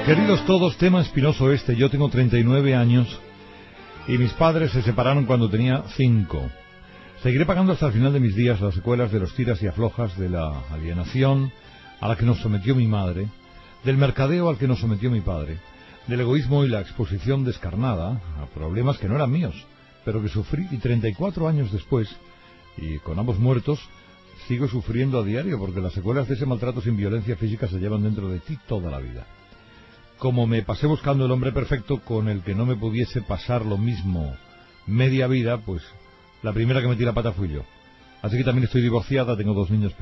Queridos todos, tema espinoso este. Yo tengo 39 años y mis padres se separaron cuando tenía 5. Seguiré pagando hasta el final de mis días las secuelas de los tiras y aflojas, de la alienación a la que nos sometió mi madre, del mercadeo al que nos sometió mi padre, del egoísmo y la exposición descarnada a problemas que no eran míos, pero que sufrí, y 34 años después, y con ambos muertos, sigo sufriendo a diario, porque las secuelas de ese maltrato sin violencia física se llevan dentro de ti toda la vida. Como me pasé buscando el hombre perfecto con el que no me pudiese pasar lo mismo media vida, pues la primera que metí la pata fui yo. Así que también estoy divorciada, tengo 2 niños